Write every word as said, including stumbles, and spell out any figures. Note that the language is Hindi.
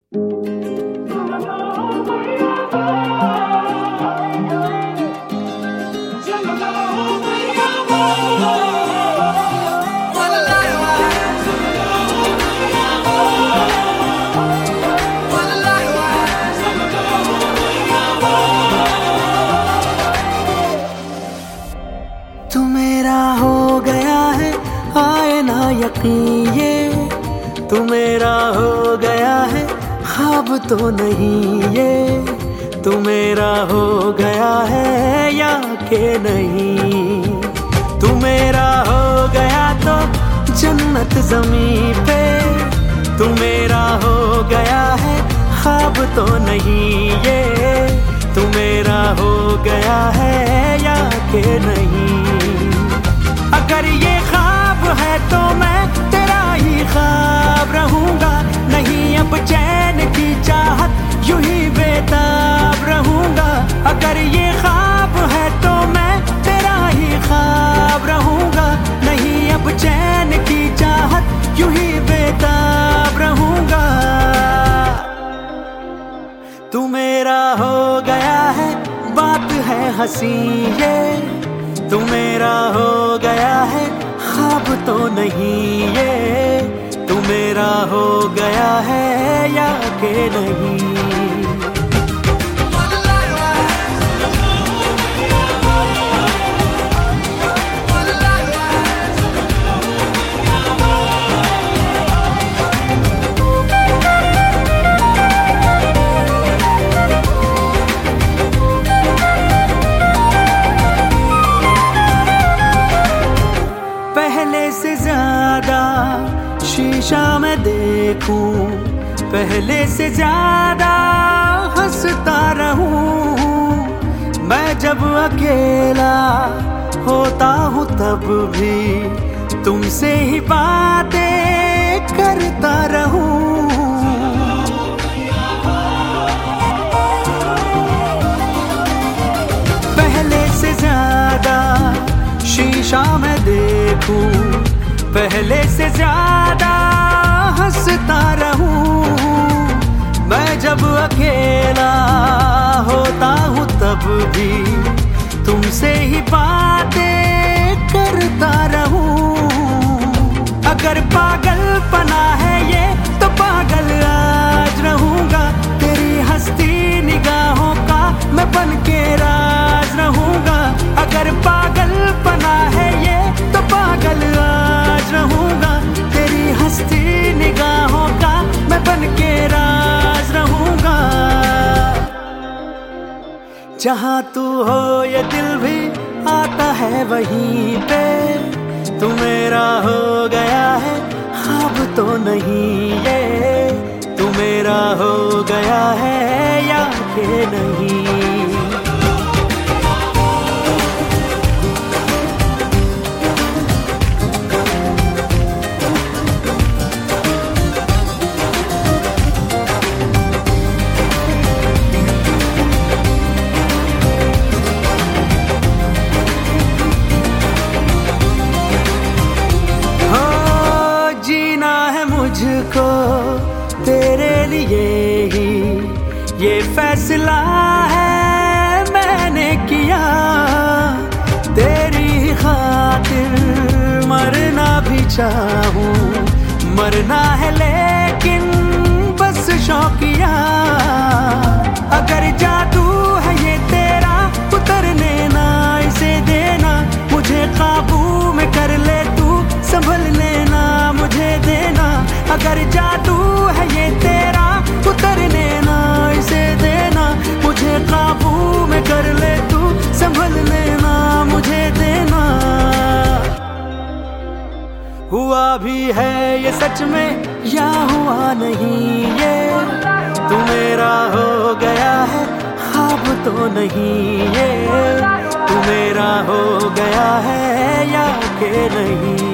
तू मेरा हो गया है, आए ना यकीन ये तू मेरा हो गया है, ख्वाब तो नहीं ये तू मेरा हो गया है या के नहीं। तू मेरा हो गया तो जन्नत ज़मीं पे तू मेरा हो गया है, ख्वाब तो नहीं ये तू मेरा हो गया है या के नहीं। अगर ये ख्वाब है तो मैं तेरा ही ख्वाब रहूंगा, नहीं अब चैन की चाहत यूं ही बेताब रहूंगा। अगर ये ख्वाब है तो मैं तेरा ही ख्वाब रहूंगा, नहीं अब चैन की चाहत यूं ही बेताब रहूंगा। तू मेरा हो गया है, बात है हंसी ये तू मेरा हो गया है, ख्वाब तो नहीं ये तू मेरा हो गया है या के नहीं। पहले से ज्यादा शीशा में देखूं, पहले से ज्यादा हंसता रहूं। मैं जब अकेला होता हूँ तब भी तुमसे ही बातें करता रहूं। पहले से ज्यादा शीशा में देखूं, पहले से ज्यादा हंसता रहूं। मैं जब अकेला होता हूँ तब भी तुमसे ही बातें करता रहूं। अगर पागलपना है ये तो पागल आज रहूंगा, तेरी हंसती निगाहों का मैं बन के राज रहूंगा। अगर पागलपना है ये तो पागल आज रहूंगा, तेरी हंसती निगाहों का मैं बन के राज रहूंगा। जहाँ तू हो ये दिल भी आता है वहीं पे तू मेरा हो गया है, ख्वाब तो नहीं ये तू मेरा हो गया है या के नहीं। मुझको तेरे लिए ही ये फैसला है मैंने किया, तेरी खातिर मरना भी चाहूं। मरना है लेकिन बस शौकिया, अगर जादू है ये तेरा उतरने ना इसे देना। मुझे काबू में कर ले तू, संभल लेना मुझे देना। अगर जादू है ये तेरा उतरने ना इसे देना। मुझे काबू में कर ले तू, संभल लेना मुझे देना। हुआ भी है ये सच में या हुआ नहीं ये तू मेरा हो गया है, ख्वाब तो नहीं ये तू मेरा हो गया है या के नहीं।